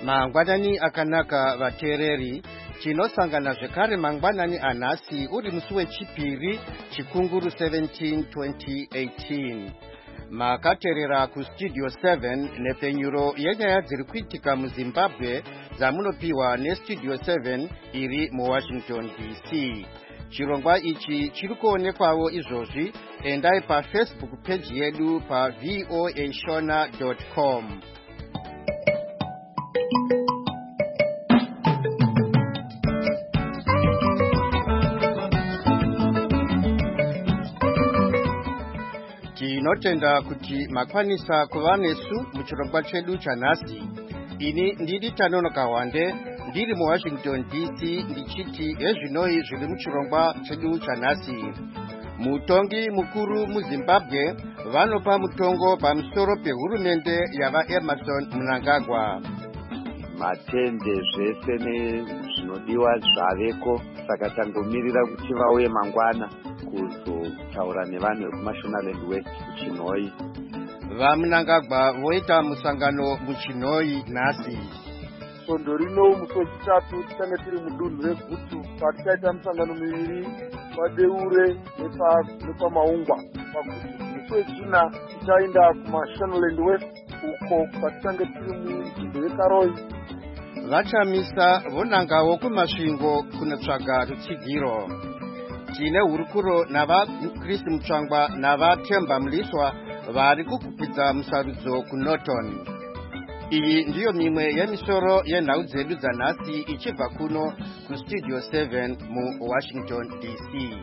Mangwanani akanaka vatereri, chinosangana zvekare mangwanani anhasi uri musi wechipiri chikunguru 17 2018. Makaterera kustudio 7 nepfenyuro yenyaya dziri kuitika muZimbabwe dzamunopiwa nestudio 7 iri muWashington DC. Chirongwa ichi chiri kuonekwawo izvozvi, endai paFacebook page yedu pa voashona.com. Tinotenda kuti makwanisa kuva nesu muchirongwa chedu chanhasi. Ini ndiri Tanonoka Wande, ndiri muWashington DC, ndichiti ezvinoi zviri muchirongwa chedu chanhasi. Mutongi mukuru muZimbabwe vanopa mutongo pamusoro pehurumende yavaEmmerson Mnangagwa. Matende zvese nezvinodiwa zvaveko, saka tangomirira kuti vauye mangwana kuzotaura nevanhu vekuMashonaland West kuChinhoyi. VaMnangagwa voita musangano muChinhoyi nhasi. Sondo rino musi wechitatu tichange tiri mudunhu reGutu patichaita musangano miviri paDeure nepamaungwa. Musi wechina tichaenda kuMashonaland West uko patichange tiri munzvimbo yeKaroi. Vachamisa vonangawo kumasvingo kunotsvaga rutsigiro. Tine hurukuro navaKristu Mutsvangwa navaTemba Mliswa vari kukupidza musarudzo kuNorton. Iyi ndiyo mimwe yemisoro yenhau dzedu dzanhasi ichibva kuno kustudio 7 muWashington DC.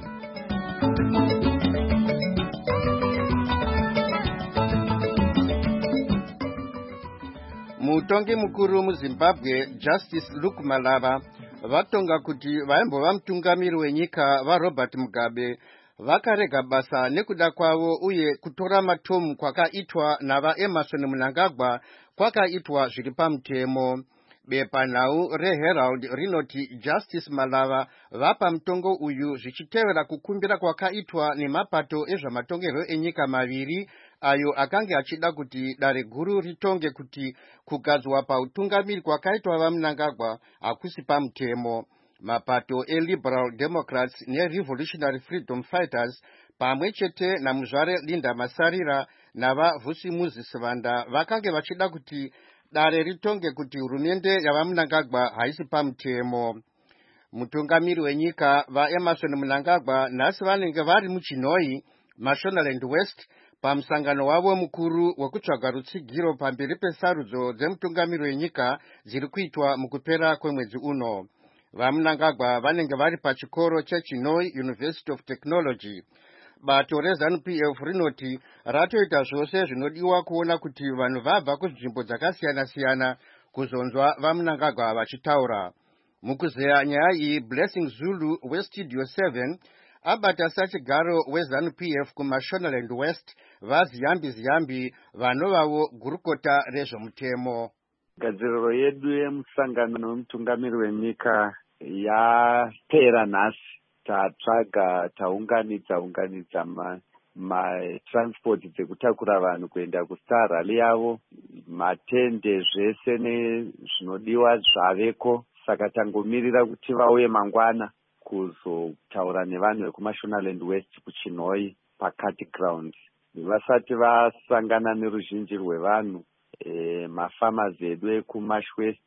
Mutongi mukuru muZimbabwe Justice Luke Malava vatonga kuti vaimbova mutungamiri wenyika vaRobert Mugabe vakarega basa nekuda kwavo, uye kutora matomu kwakaitwa navaEmmerson Mnangagwa kwakaitwa zviri pamutemo. Bepanhau reHerald rinoti Justice Malava vapa mutongo uyu zvichitevera kukumbira kwakaitwa nemapato ezvamatongerwo enyika maviri ayo akanga achida kuti dare guru ritonge kuti kugadzwa pautungamiri kwakaitwa vaMnangagwa hakusi pamutemo. Mapato eLiberal Democrats neRevolutionary Freedom Fighters pamwe chete namuzvare Linda Masarira navaVusimuzi Sivanda vakange vachida kuti dare ritonge kuti hurumende yavaMnangagwa haisi pamutemo. Mutungamiri wenyika vaEmmerson Mnangagwa nhasi vanenge vari muChinhoyi, Mashonaland West, pamusangano wavo mukuru wekutsvaga rutsigiro pamberi pesarudzo dzemutungamiri wenyika dziri kuitwa mukupera kwemwedzi uno. VaMnangagwa vanenge vari pachikoro cheChinhoyi University of Technology. Bato reZANU-PF rinoti ratoita zvose zvinodiwa kuona kuti vanhu vabva kunzvimbo dzakasiyana-siyana kuzonzwa vaMnangagwa vachitaura. Mukuzeya nyaya iyi, Blessing Zulu westudio 7 abata sachigaro weZANU-PF kuMashonaland West vaZiyambi vanovavo gurukota rezvomutemo. Gadziriro yedu yemusangano wemutungamiri wenyika yapera nhasi. Tatsvaga taunganidza matransport dzekutakura vanhu kuenda kuStar Rally yavo. Matende zvese nezvinodiwa zvaveko, saka tangomirira kuti vauye mangwana kuzotaura nevanhu vekuMashonaland West kuChinhoyi paCarty Ground. Vasati vasangana neruzhinji rwevanhu, mafarmers edu ekuMash West,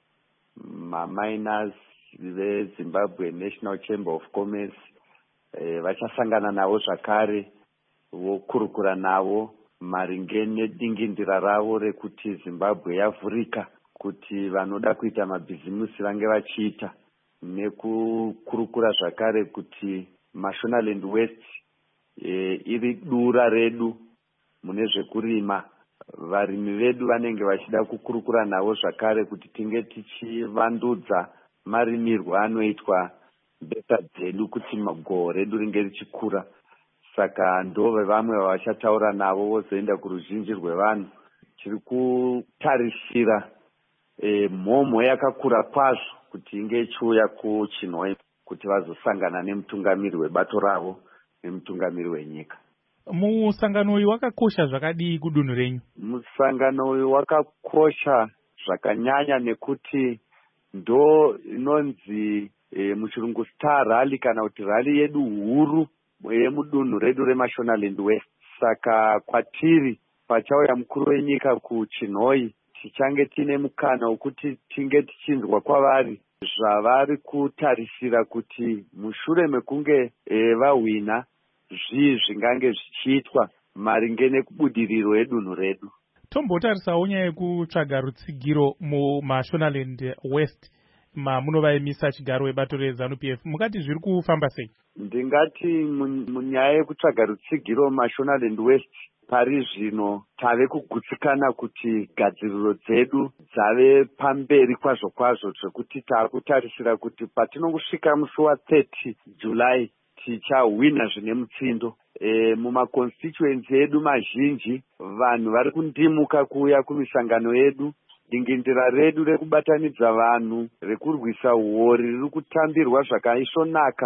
maminers veZimbabwe National Chamber of Commerce vachasangana navo zvakare vokurukura navo maringe nedingindira ravo rekuti Zimbabwe yavhurika kuti vanoda kuita mabhizimusi vange vachiita, nekukurukura zvakare kuti Mashonaland West iri dura redu mune zvekurima. Varimi vedu vanenge vachida kukurukura navo zvakare kuti tinge tichivandudza marimirwo anoitwa mbesa dzedu kuti goho redu ringe richikura. Saka ndove vamwe vavachataura navo vozoenda kuruzhinji rwevanhu. Tiri kutarisira mhomho yakakura kwazvo kuti inge ichiuya kuChinhoyi kuti vazosangana nemutungamiri webato ravo nemutungamiri wenyika. Musangano uyu wakakosha zvakadii kudunhu renyu? Musangano uyu wakakosha zvakanyanya nekuti ndo inonzi muchirungu star rally kana kuti rally yedu huru yemudunhu redu reMashonaland West. Saka kwatiri pachauya mukuru wenyika kuChinhoyi tichange tine mukana wekuti tinge tichinzwa kwavari zvavari kutarisira kuti mushure mekunge vahwina zvii zvingange zvichiitwa maringe nekubudiriro yedunhu redu. Tombotarisawo nyaya yekutsvaga rutsigiro muMashonaland West mamunovaemisa chigaro webato reZANU-PF, mukati zviri kufamba sei? Ndingati munyaya yekutsvaga rutsigiro muMashonaland West pari zvino tave kugutsikana kuti gadziriro dzedu dzave pamberi kwazvo kwazvo, zvekuti taakutarisira kuti patinongosvika musi wa30 July tichahwina zvine mutsindo. Mumaconstituency edu mazhinji vanhu vari kundimuka kuuya kumisangano yedu. Dingindira redu rekubatanidza vanhu rekurwisa uori riri kutambirwa zvakaisvonaka,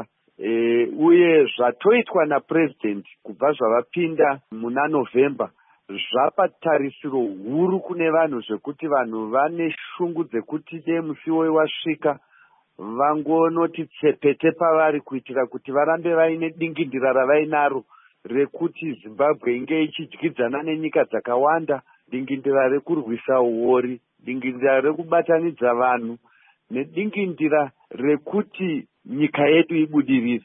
uye zvatoitwa napresident kubva zvavapinda muna November zvapa tarisiro huru kune vanhu zvekuti vanhu vane shungu dzekuti dei musi woyi wasvika vangonoti tsepete pavari kuitira kuti varambe vaine dingindira ravainaro rekuti Zimbabwe inge ichidyidzana nenyika dzakawanda, dingindira rekurwisa uori, dingindira rekubatanidza vanhu nedingindira rekuti nyika yedu ibudirire.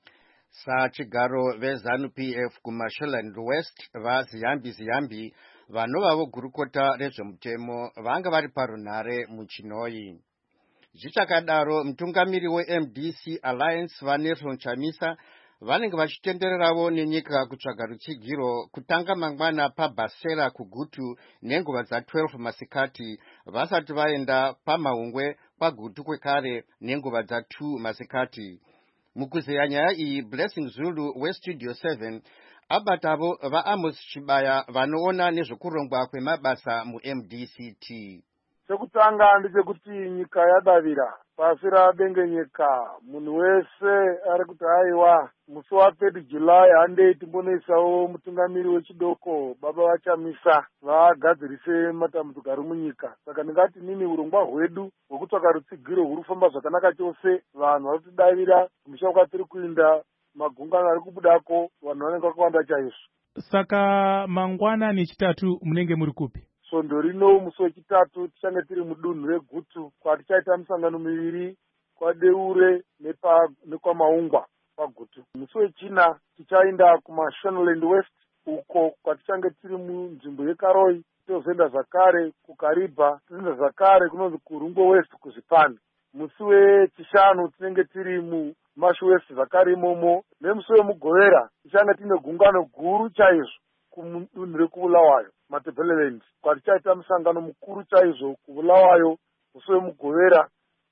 Sachigaro veZANU-PF kuMashonaland West vaZiyambi vanova vogurukota rezvemutemo vanga vari parunhare muChinhoyi. Zvichakadaro mutungamiri weMDC Alliance vaNelson Chamisa vanenge vachitendererawo nenyika kutsvaga rutsigiro kutanga mangwana paBasera kuGutu nenguva dza12 masikati vasati vaenda paMahungwe paGutu kwekare nenguva dza2 masikati. Mukuzeya nyaya iyi, Blessing Zulu weStudio 7 abatavo vaAmos Chibaya vanoona nezvekurongwa kwemabasa muMDCT. Chekutanga ndechekuti nyika yadavira pasi radengenyeka. Munhu wese ari kuti aiwa musi wa30 July handei timbonoisawo mutungamiri wechidoko baba vaChamisa vagadzirise matambudziko ari munyika. Saka ndingati nini urongwa hwedu hwekutsvaka rutsigiro huri kufamba zvakanaka chose. Vanhu vari kutidavira kumusha kwatiri kuinda, magungano ari kubudako, vanhu vanenge vakawanda chaizvo. Saka mangwana nechitatu munenge muri kupi? Svondo rino musi wechitatu tichange tiri mudunhu reGutu kwatichaita misangano miviri kwaDeure nekwaMaungwa paGutu. Musi wechina tichaenda kuMashonaland West uko kwatichange tiri munzvimbo yeKaroi, tozoenda zvakare kuKaribha, tozoenda zvakare kunonzi kuRungo West kuZipani. Musi wechishanu tinenge tiri muMashu West zvakare imomo, nemusi wemuGovera tichange tine gungano guru chaizvo kudunhu rekuBulawayo Matabeleland kwatichaita musangano mukuru chaizvo kuBulawayo musi wemuGovera,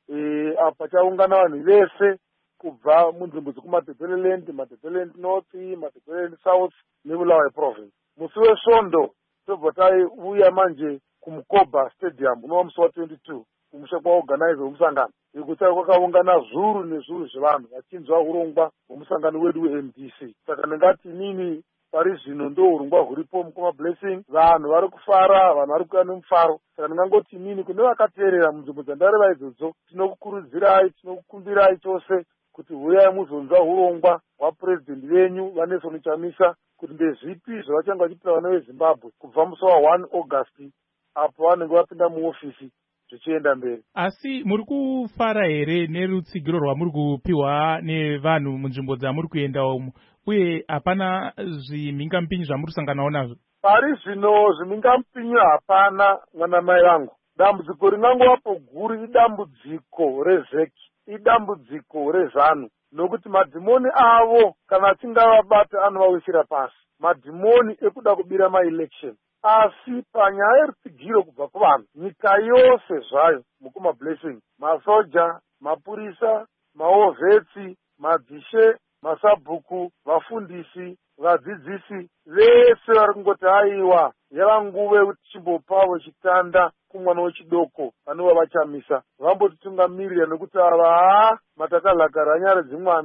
apa pachaungana vanhu vese kubva munzvimbo dzekuMatabeleland, Matabeleland North, Matabeleland South neBulawayo Province. Musi wesvondo tobva tauya manje kuMukoba Stadium unova musi wa22 kumusha kwaorganizer wemusangano, ikuti kwakaungana zuru nezuru zvevanhu vachinzwa urongwa hwemusangano wedu weMDC. Saka ndingati nini pari zvino ndo urongwa huripo mukoma Blessing, vanhu vari kufara, vanhu vari kuuya nemufaro. Saka ndingangoti nini kune vakateerera munzvimbo dzandareva idzodzo, tinokukurudzirai, tinokukumbirai chose kuti huyai muzonzwa urongwa hwapurezidendi venyu vaNelson Chamisa kuti ndezvipi zvavachange vachiita vana veZimbabwe kubva musi wa1 August apo vanenge vapinda muofisi zvichienda mberi. Asi muri kufara here nerutsigiro rwamuri kupiwa nevanhu munzvimbo dzamuri kuenda umu, uye hapana zvimhingamupinyi zvamuri kusanganawo nazvo? Pari zvino zvimhingamupinyi hapana, mwana mai vangu. Dambudziko ringangovapo guru idambudziko rezeki, idambudziko reZANU, nokuti madhimoni avo kana achinge vabata anovawisira pasi, madhimoni ekuda kubira maelection. Asi panyaya yerutsigiro kubva kuvanhu, nyika yose zvayo mukoma Blessing, masoja, mapurisa, maovhetsi, madzishe, masabhuku, vafundisi, vadzidzisi, vese vari kungoti aiwa yava nguva yekuti chimbopawo chitanda kumwana wechidoko vanova vaChamisa vambotitungamirira, nekuti ava matakalakara nyara dzimwana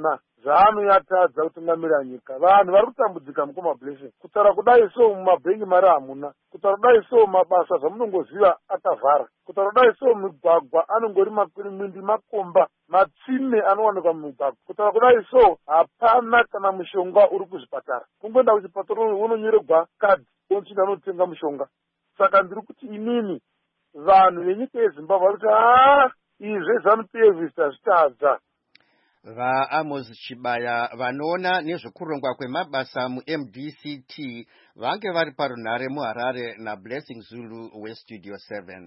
zvaanoyatadza kutungamirira nyika. Vanhu vari kutambudzika mukumablessing. Kutaura kudai so mumabhengi mari hamuna. Kutaura kudai so mabasa zvamunongoziva akavhara. Kutaura kudai so migwagwa anongori mwindi makomba matsime anowanikwa mumigwagwa. Kutaura kudai so hapana kana mushonga uri kuzvipatara. Kungoenda kuchipatara unonyorerwa kadhi onchida anotenga mushonga. Saka ndiri kuti inini vanhu venyika yeZimbabwe vari kuti izve ZANU-PF zvitadza. VaAmos Chibaya vanoona nezvekurongwa kwemabasa muMDCT vange vari parunhare muHarare naBlessing Zulu weStudio 7.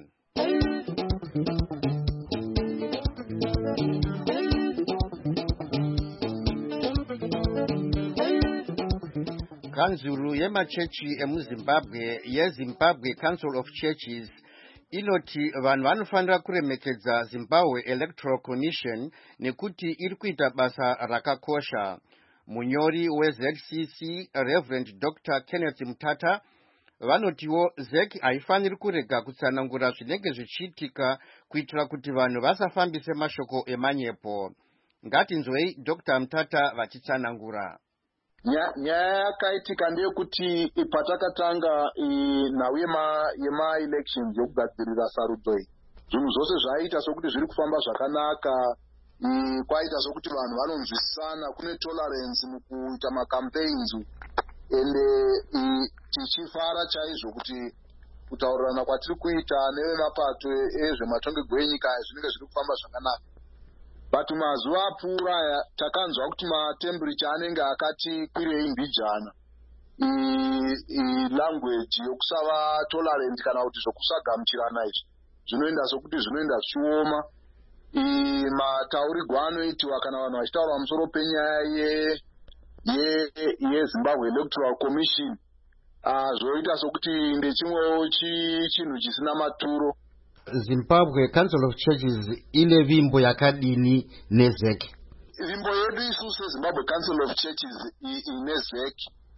Kanzuru yemachechi emuZimbabwe yeZimbabwe Council of Churches inoti vanhu vanofanira kuremekedza Zimbabwe Electoral Commission nekuti iri kuita basa rakakosha. Munyori weZCC Reverend Dr. Kenneth Mutata vanotiwo ZEC haifaniri kurega kutsanangura zvinenge zvichiitika kuitira kuti vanhu vasafambise mashoko emanyepo. Ngatinzwei Dr. Mutata vachitsanangura. Nyaya yakaitika ndeyekuti patakatanga nhau yema-elections yokugadzirira sarudzo iyi, zvinhu zvose zvaiita sokuti zviri kufamba zvakanaka, kwaita sokuti vanhu vanonzwisisana, kune tolerance mukuita macampaigns, ende tichifara chaizvo kuti kutaurirana kwatiri kuita nevemapato ezvematongego enyika zvinenge zviri kufamba zvakanaka. But mazuva apfuura takanzwa kuti matemperature anenge akati kwirei mbijana. Language yokusava tolerant kana kuti zvokusagamuchirana izvi zvinoenda sokuti zvinoenda zvichioma. Mataurirwo anoitiwa kana vanhu vachitaura pamusoro penyaya yeZimbabwe Electoral Commission zvoita sokuti ndechimwewo chinhu chisina maturo. Zimbabwe Council of Churches ile vimbo yakadini neZEC? Vimbo yedu isusu Zimbabwe Council of Churches neZEC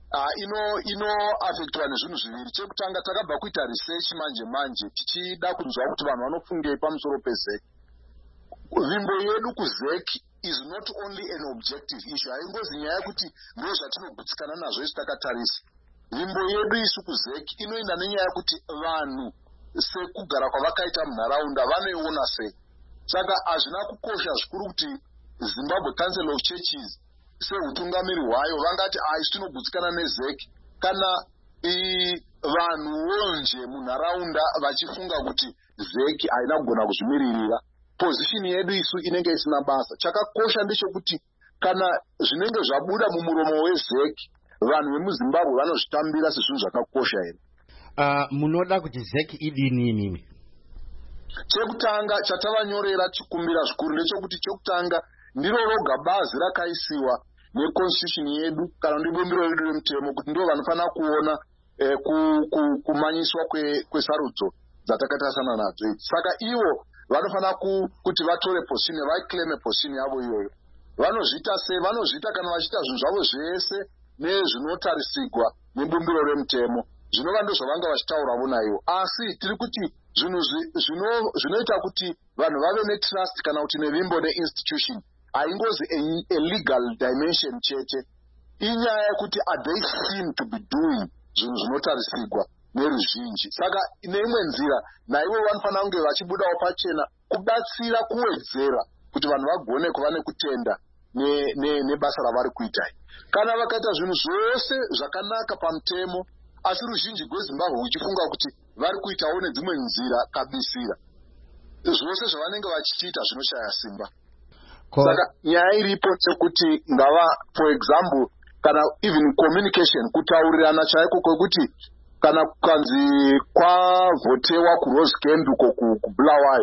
ino affectwa nezvinhu zviviri. Chekutanga takabva kuita research manje tichida kunzwa kuti vanhu vanofungei pamusoro peZEC. Vimbo yedu kuZEC is not only an objective issue. Haingozi nyaya yekuti ndo zvatinogutsikana nazvo isi takatarisa. Vimbo yedu isu kuZEC inoenda nenyaya yekuti vanhu sekugara kwavakaita munharaunda vanoiona sei. Saka hazvina kukosha zvikuru kuti Zimbabwe Council of Churches seutungamiri hwayo vangati isi tinogutsikana neZEC kana vanhuwo nje munharaunda vachifunga kuti ZEC haina kugona kuzvimiririra. Position yedu isu inenge isina basa. Chakakosha ndechekuti kana zvinenge zvabuda mumuromo weZEC vanhu vemuZimbabwe vanozvitambira sezvinhu zvakakosha here. Munoda kuti ZEC idini nini? Chekutanga chatavanyorera chikumbira zvikuru ndechekuti chekutanga ndiro roga bazi rakaisiwa neconstitution yedu kana ndibumbiro yedu remutemo kuti ndo vanofanira kuona kumanyiswa kwesarudzo dzatakatasana nadzo. Saka ivo vanofanira kuti vatore position, vaiclaim position yavo iyoyo. Vanozviita sei? Vanozviita kana vachiita zvinhu zvavo zvese nezvinotarisirwa nebumbiro remutemo. Zvinova ndozvavanga vachitaura vonaivo. Asi tiri kuti zvinhu zvinoita kuti vanhu vave netrust kana kuti nevimbo neinstitution haingozi a legal dimension chete. Inyaya yekuti they seem to be doing zvinhu zvinotarisirwa neruzhinji. Saka neimwe nzira naivo vanofanira kunge vachibudawo pachena kubatsira kuwedzera kuti vanhu vagone kuva nekutenda nebasa ravari kuita. Kana vakaita zvinhu zvose zvakanaka pamutemo asi ruzhinji rweZimbabwe uchifunga kuti vari kuitawo nedzimwe nzira kabisira, zvose zvavanenge vachiita zvinoshaya simba. Saka nyaya iripo sekuti ngava for example kana even communication, kutaurirana chaiko kwekuti kana kukanzi kwavhotewa kuRose Camp uko kuBulawayo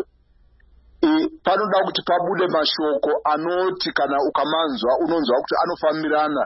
panoda kuti pabude mashoko anoti kana ukamanzwa unonzwa kuti anofambirana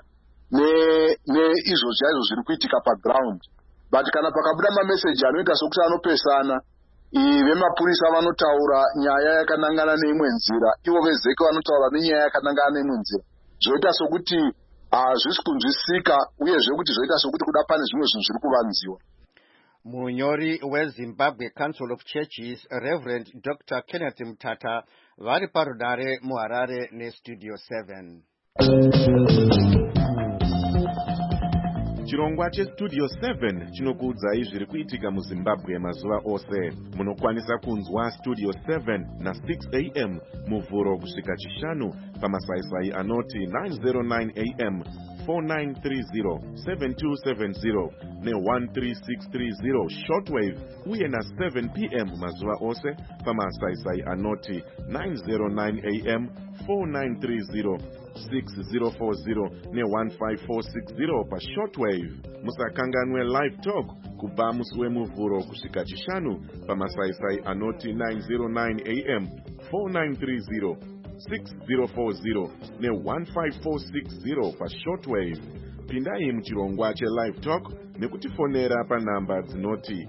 neizvo chaizvo zviri kuitika paground. But kana pakabuda mameseji anoita sokuti anopesana, vemapurisa vanotaura nyaya yakanangana neimwe nzira, ivo veZEC vanotaura nenyaya yakanangana neimwe nzira, zvoita sokuti hazvisi kunzwisika uyezve kuti zvoita sokuti kuda pane zvimwe zvinhu zviri kuvanziwa. Munyori weZimbabwe Council of Churches Reverend Dr. Kenneth Mutata vari parunhare muHarare neStudio 7. Chirongwa cheStudio 7 chinokuudzai zviri kuitika muZimbabwe mazuva ose. Munokwanisa kunzwa Studio 7 na 6 am muvhuro kusvika chishanu pamasaisai anoti 909 am, 4930, 7270 ne13630 shortwave uye na 7 pm mazuva ose pamasaisai anoti 909 am, 4930, 6040 ne15460 pa shortwave. Musakanganwe live talk kubva musi wemuvhuro kusvika chishanu pamasaisai anoti 909 am, 4930, 6040 ne15460 pa shortwave. Pindai muchirongwa chelive talk nekutifonera panhamba dzinoti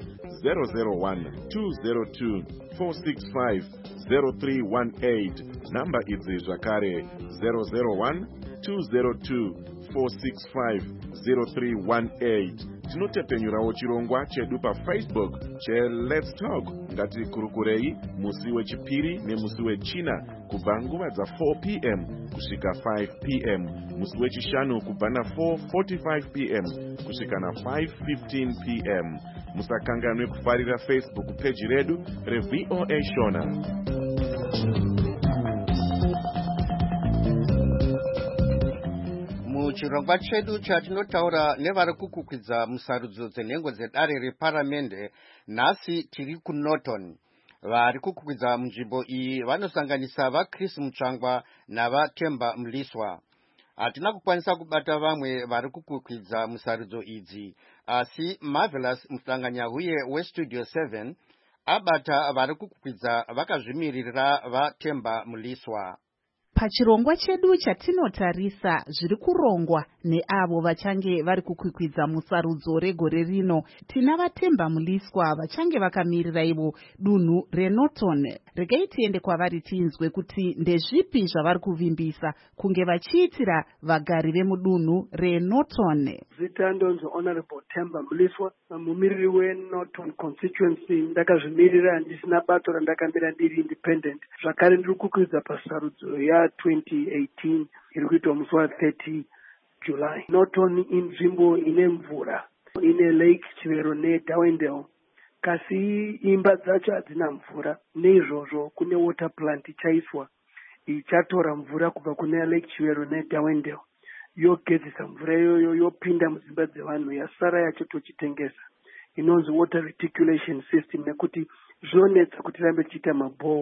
001-202-465-0318. Namba idzi zvakare 001-202-465-0318. Tinotepenyurawo chirongwa chedu paFacebook cheLet's Talk. Ngatikurukurei musi wechipiri nemusi wechina kubva nguva dza4 pm kusvika 5 pm, musi wechishanu kubva na4:45 pm kusvika na5:15 pm. Musakanganwe kufarira Facebook page redu reVOA Shona. Muchirongwa chedu chatinotaura nevari kukukwidza musarudzo dzenhengo dzedare reparamende, nhasi tiri kuNorton. Vari kukukwidza munzvimbo iyi vanosanganisa vaChris Mutsvangwa navaTemba Mliswa. Hatina kukwanisa kubata vamwe vari kukukwidza musarudzo idzi, asi Marvelous Musanganyahuye weStudio 7 abata vari kukukwidza vakazvimiririra vaTemba Mliswa. Pachirongwa chedu chatinotarisa zviri kurongwa neavo vachange vari kukwikwidza musarudzo regore rino, tina vaTemba Mliswa vachange vakamirira ivo dunhu reNorton. Regai tiende kwavari tinzwe kuti ndezvipi zvavari kuvimbisa kunge vachiitira vagari vemudunhu reNorton. Zita ndonzi Honorable Temba Mliswa, mumiriri weNorton constituency. Ndakazvimirira, ndisina bato randakamira ndiri independent. Zvakare ndiri kukwidza pasarudzo ya 2018 iri kuitwa musi wa30 July. Norton inzvimbo ine mvura, ine Lake Chivero neDarwendale, kasi imba dzacho hadzina mvura. Neizvozvo kune water plant ichaiswa ichatora mvura kubva kune Lake Chivero neDarwendale, yogezesa mvura iyoyo yopinda mudzimba dzevanhu, yasara yachotochitengesa. Inonzi water reticulation system, nekuti zvonetsa kuti rambe tichiita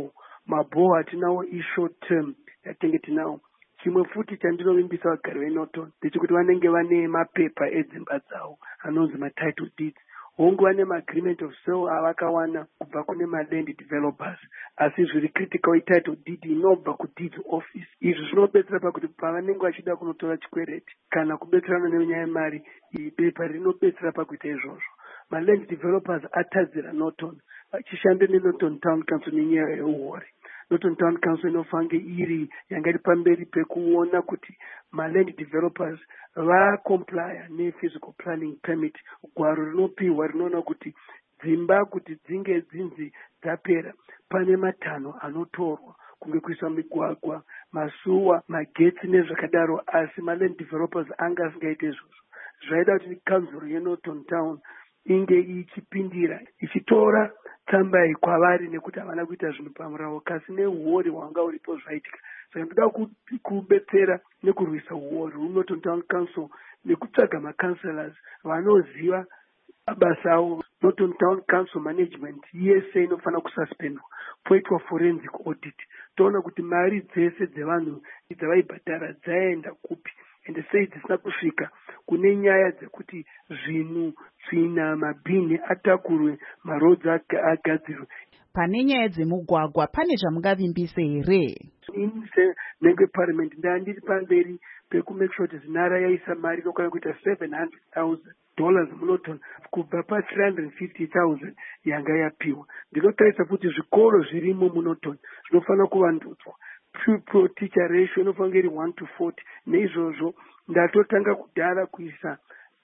mabhoho hatinawo ishort term yatenge tinawo. Chimwe futi chandinovimbisa vagari veNorton ndechekuti vanenge vane mapepa edzimba dzavo anonzi matitle deeds. Hongu vane maagreement of sale avakawana kubva kune maland developers, asi zviri critical ititle deed inobva kudeeds office. Izvi zvinobetsera pakuti pavanenge vachida kunotora chikwereti kana kubetserana nenyaya yemari, bepa rinobetsera pakuita izvozvo. Maland developers atadzira Norton vachishanda neNorton Town Council nenyaya yeuhori. Norton Town Council inofange iri yanga iri pamberi pekuona kuti maland developers vakomplya nephysical planning permit. Gwaro rinopiwa rinoona kuti dzimba kuti dzinge dzinzi dzapera pane matanho anotorwa kunge kuisa migwagwa, masuwa, magetsi nezvakadaro, asi maland developers anga asingaite izvozvo. Zvaida kuti council yeNorton Town inge ichipindira ichitora tsamba iyi kwavari nekuti havana kuita zvinhu pamuravo, kasi neuhori hwanga uripo zvaitika. Saka ndoda kubetsera nekurwisa uhori muNorton Town Council nekutsvaga macounselors vanoziva mabasa avo. Norton Town Council management yese inofanira kususpendwa poitwa forensic audit, toona kuti mari dzese dzevanhu dzavaibhadhara dzaenda kupi, ende sei dzisina kusvika kune nyaya dzekuti zvinhu tsvina mabhini atakurwe, marodzi agadzirwe. Pane nyaya dzemugwagwa pane zvamungavimbise here? Inise nenge parliament ndandiri pamberi pekumake sure kuti zinara yaisa mari inokwana kuita $700,000 muNorton kubva pa350,000 yanga yapiwa. Ndinotarisa kuti zvikoro zvirimo muNorton zvinofanira kuvandudzwa. Pupil teacher ratio inofanira iri 1:40. Neizvozvo ndatotanga kudhara kuisa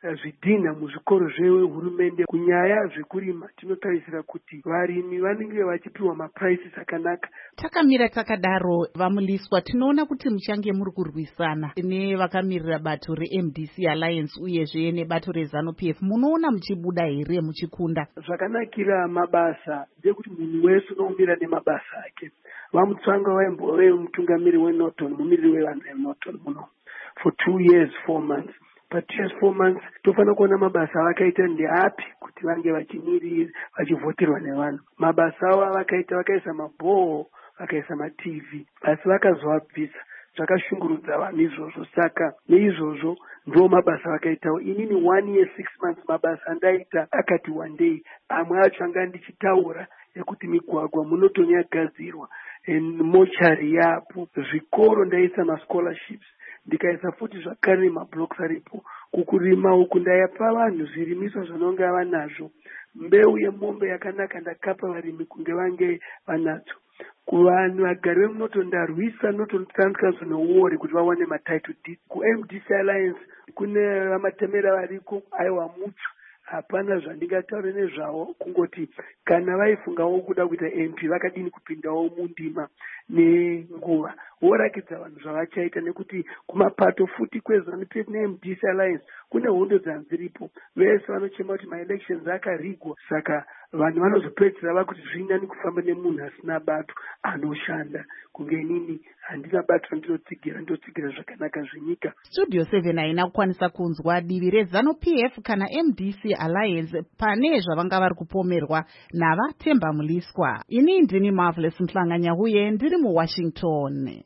zvidhina muzvikoro zvehurumende kunyaya zvekurima. Tinotarisira kuti varimi vanenge vachipiwa maprices akanaka. Takamira takadaro vamuliswa, tinoona kuti muchange muri kurwisana nevakamirira bato reMDC Alliance uyezve nebato reZANU-PF. Munoona muchibuda here muchikunda? Zvakanakira mabasa ndekuti munhu wese unomira nemabasa ake. Vamutsvanga waimbove mutungamiri weNorton, mumiriri wevanhu veNorton muno for 2 years 4 months. But 2 years 4 months tofana kuona mabasa vakaita ndeapi kuti vange vachimirira vachivhoterwa nevanhu. Mabasa avo vakaisa mabhoho, vakaisa maTV, asi vakazovabvisa. Zvakashungurudza vanhu izvozvo. Saka neizvozvo ndo mabasa vakaitawo. Inini 1 year 6 months mabasa andaita akati one day. Amwe acho anga ndichitaura yekuti migwagwa muNorton yagadzirwa, mochari yapo, zvikoro ndaisa mascholarships, ndikaisa futi zvakare mablocks aripo. Kukurima uku ndayapa vanhu zvirimiswa zvanonga vanazvo. Mbeu yemombe yakanaka ndakapa varimi kunge vange vanadzo. Kuvanhu vagari vemuNorton ndarwisa Norton Trans Council neWari kuti vawane matitle deed. KuMDC Alliance kune vamatemera variko aiwa mucho. Hapana zvandingataure nezvavo, kungoti kana vaifungawo kuda kuita MP vakadini kupindawo mundima nenguva. Vorakidza vanhu zvavachaita nekuti kumapato futi kweZANU-PF neMDC Alliance kune hondo dzanziripo. Vese vanochema kuti ma-elections akarigwa. Saka vanhu vanozopedzisira vakuti zvinyani kufamba nemunhu asina bato anoshanda. Kunge inini handina bato ndinotsigira zvakanaka zvenyika. Studio 7 haina kukwanisa kunzwa divi reZANU-PF kana MDC Alliance pane zvavanga vari kupomerwa navatemba muliswa. Ini ndini Marvelous Mhlanganya-Huye ndiri muWashington.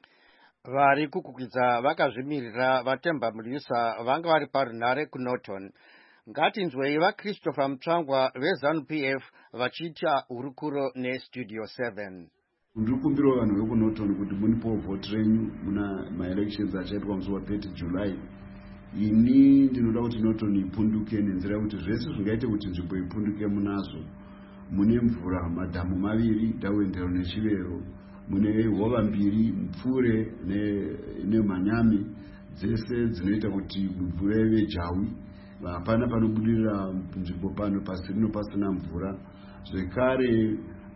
Vari kukukwidza vakazvimirira vatemba muliswa vanga vari parunhare kuNorton. Ngatinzwei vaChristopher Mutsvangwa veZANU-PF vachiita hurukuro neStudio 7. Ndiri kumbirawo vanhu vekuNorton kuti munipowo vote renyu muna maelections achaitwa musi wa30 July. Ini ndinoda kuti Norton ipunduke nenzira yekuti zvese zvingaite kuti nzvimbo ipunduke munazvo. Mune mvura, madhamu maviri, Dawendero neChivero, mune hova mbiri, Mupfure neManyami, dzese dzinoita kuti mvura ive jawi. Hapana panobudirira nzvimbo pano pasirino pasina mvura. Zvekare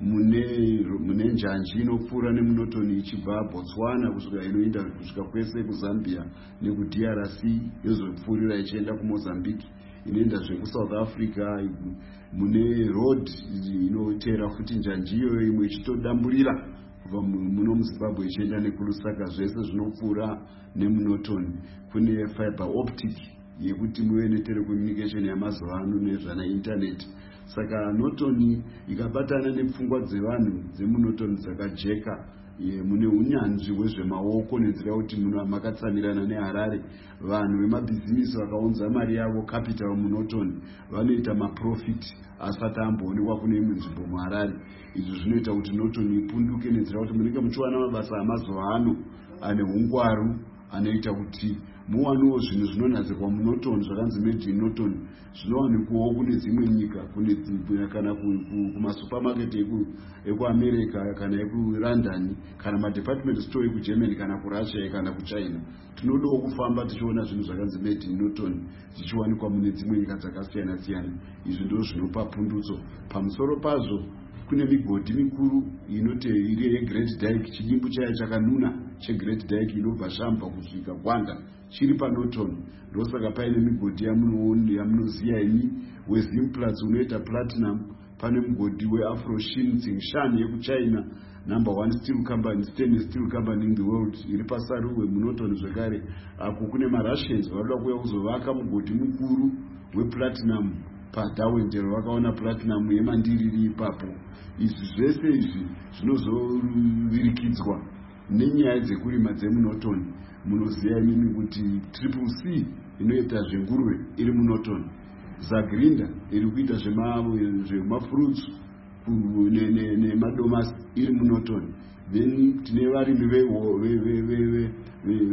mune njanji inopfuura nemuNorton ichibva Botswana kusvika inoenda kusvika kwese kuZambia nekuDRC, yozopfuurira ichienda kuMozambique, inoenda zvekuSouth Africa. Mune road inotera futi njanji iyoyo, imwe ichitodamburira kubva muno muZimbabwe ichienda nekuLusaka. Zvese zvinopfuura nemuNorton. Kune fiber optic yekuti muve netelecommunication yamazuva ano nezvana internet. Saka Norton ikabatana nepfungwa dzevanhu dzemuNorton dzakajeka, mune unyanzvi hwezvemaoko nenzira yekuti makatsamirana neHarare, vanhu vemabhizinisi vakaunza mari yavo capital muNorton vanoita maprofit asati amboonekwa kune imwe nzvimbo muHarare. Izvi zvinoita kuti Norton ipunduke nenzira yekuti munenge muchiwana mabasa amazuva ano ane hungwaru anoita kuti muwanewo zvinhu zvinonadzirwa muNorton zvakanzi made in Norton zvinowanikwawo kune dzimwe nyika, kana kumasupermarket ekuAmerica kana ekuLondon kana madepartment store ekuGermany kana kuRussia kana kuChina. Tinodawo kufamba tichiona zvinhu zvakanzi made in Norton zvichiwanikwa mune dzimwe nyika dzakasiyana siyana. Izvi ndizvo zvinopa pundutso. Pamusoro pazvo kune migodhi mikuru inoti iri yeGreat Dyke, chidimbu chayo chakanuna cheGreat Dyke inobva Shamva kusvika Gwanda chiri paNorton. Ndosaka paine migodhi yamunoziya imi weZimplatz unoita platinum. Pane mugodhi weAfroshin Tsingshan yekuChina, number 1 steel company, stainless steel company in the world, iri paSaruwe muNorton. Zvekare ako kune maRussians vanoda kuuya kuzovaka mugodhi mukuru weplatinum paDawendero, vakaona platinum yemandiriri ipapo. Izvi zvese izvi zvinozovirikidzwa nenyaya dzekurima dzemuNorton. Munoziya imimi kuti Triple C inoita zvenguruve iri muNorton, Zagrinda iri kuita zvemafruits nemadomasi iri muNorton. Then tine varimi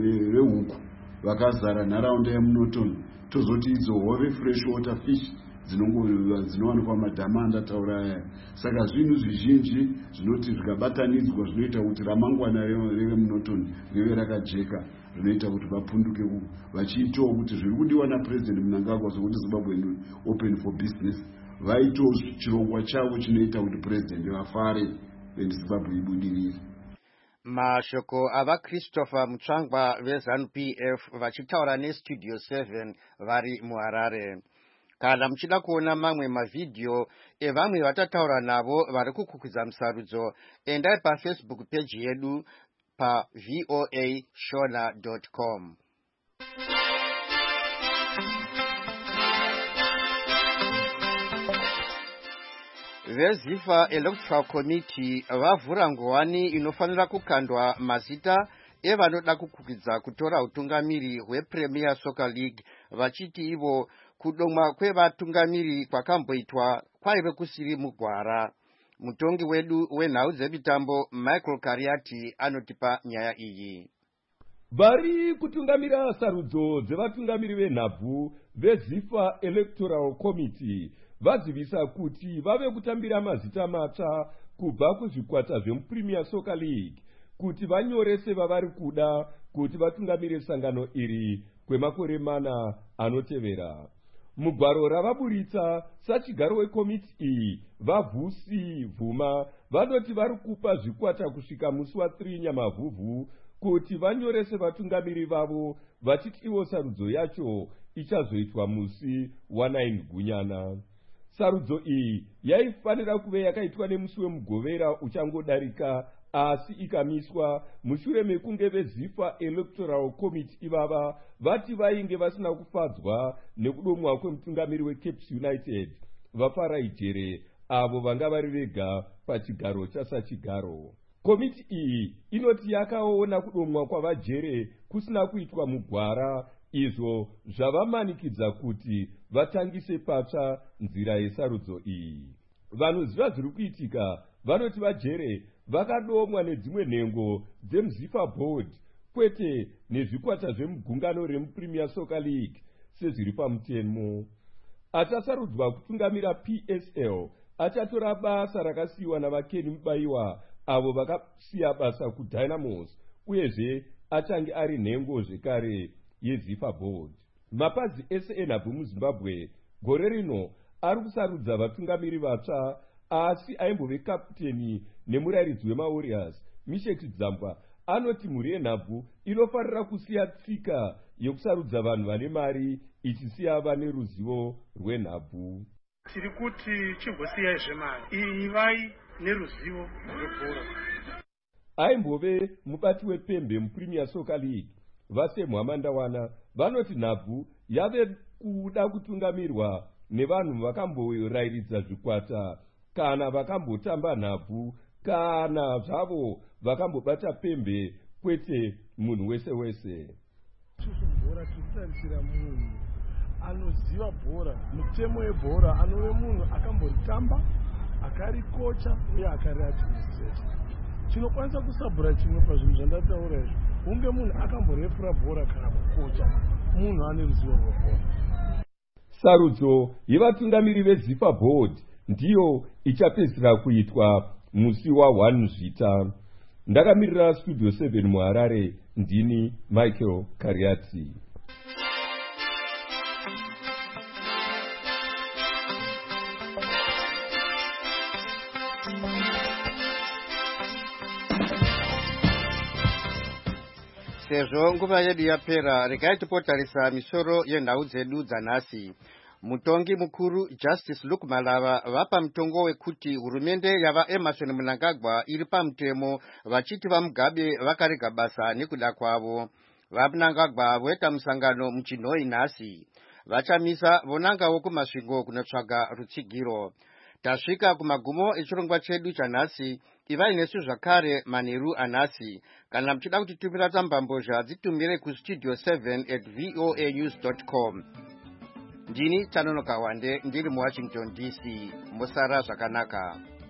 vehuku vakazara nharaunda yemuNorton. Tozoti idzo hove freshwater fish dzinowanikwa madhamu andataura aya. Saka zvinhu zvizhinji zvinoti zvikabatanidzwa zvinoita kuti ramangwana revemunotoni rive rakajeka, zvinoita kuti vapunduke vachiitawo kuti zviri kudiwa naPresident Mnangagwa zvokuti Zimbabwe open for business, vaitawo chirongwa chavo chinoita kuti President vafare Zimbabwe ibudirire. Mashoko ava Christopher Mutsvangwa veZANU-PF vachitaura neStudio 7 vari muHarare. Kana muchida kuona mamwe mavideo evamwe vatataura navo vari kukwikwiza musarudzo, endai paFacebook page yedu pa voashona.com. VeZIFA Electoral Committee vavhura ngowani inofanira kukandwa mazita evanoda kukwikwiza kutora utungamiri hwePremier Soccer League, vachiti ivo kudomwa kwevatungamiri kwakamboitwa kwaive kusiri mugwara. Mutongi wedu wenhau dzemitambo Michael Kariati anotipa nyaya iyi. Vari kutungamira sarudzo dzevatungamiri venhabvu veZIFA Electoral Committee vazivisa kuti vave kutambira mazita matsva kubva kuzvikwata zvemuPremier Soccer League kuti vanyorese vavari kuda kuti vatungamire sangano iri kwemakore 4 anotevera. Mugwaro ravaburitsa sachigaro wekomiti iyi vaVhusi Vhuma vanoti vari kupa zvikwata kusvika musi wa3 Nyamavhuvhu kuti vanyorese vatungamiri vavo, vachiti ivo sarudzo yacho ichazoitwa musi wa9 Gunyana. Sarudzo iyi yaifanira kuve yakaitwa nemusi wemugovera uchangodarika, asi ikamiswa mushure mekunge veZIFA Electoral Committee ivava vati vainge vasina kufadzwa nekudomwa kwemutungamiri weCapes United vaFarai Jere, avo vanga vari vega pachigaro chasachigaro. Komiti iyi inoti yakaona kudomwa kwavaJere kusina kuitwa mugwara, izvo zvavamanikidza kuti vatangise patsva nzira yesarudzo iyi. Vanoziva zviri kuitika vanoti vaJere vakadomwa nedzimwe nhengo dzemuZIFA Board, kwete nezvikwata zvemugungano remuPremier Soccer League sezviri pamutemo. Achasarudzwa kutungamira PSL achatora basa rakasiyiwa navaKeni Mubayiwa, avo vakasiya basa kuDynamos, uyezve achange ari nhengo zvekare yeZIFA Board. Mapazi ese enhabvu muZimbabwe gore rino ari kusarudza vatungamiri vatsva, asi aimbove kapiteni nemurairidzi wemaWarriors Misheki Dzambwa anoti mhuri yenhabvu inofanira kusiya tsika yekusarudza vanhu vane mari ichisiya vane ruzivo rwenhabvu. Tiri kuti chingosiyai zvemari, ivai neruzivo rwebhora. Aimbove mubati wepembe muPremier Soccer League Vasemu Amandawana vanoti nhabvu yave kuda kutungamirwa nevanhu vakamborairidza zvikwata, kana vakambotamba nhabvu, kana zvavo vakambobata pembe, kwete munhu wese wese. Bhora tiritarisira munhu anoziva bhora, mutemo webhora, anove munhu akamboritamba, akarikocha uye akariadministrata. Chinokwanisa kusabhura chimwe pazvinhu zvandataura izvo, hunge munhu akamborefura bhora kana kukocha, munhu ane ruzivo rwebhora. Sarudzo yevatungamiri veZIFA Board ndiyo ichapedzisira kuitwa musi wa1 Zvita. Ndakamirira Studio 7 muHarare, ndini Michael Kariati. Sezvo nguva yedu yapera, regai tipotarisa misoro yenhau dzedu dzanhasi. Mutongi mukuru Justice Luke Malava vapa mutongo wekuti hurumende yava Emmerson Mnangagwa iri pamutemo, vachiti vaMugabe vakarega basa nekuda kwavo. VaMnangagwa voita musangano muChinhoi nhasi, vachamisa vonangawo kumasvingo kunotsvaga rutsigiro. Tasvika kumagumo echirongwa chedu chanhasi. Ivai nesu zvakare manheru anhasi. Kana muchida kutitumira tsambambozha dzitumire kustudio 7@voanews.com. Ndini Tanonoka Wande, ndiri muWashington DC. Musara zvakanaka.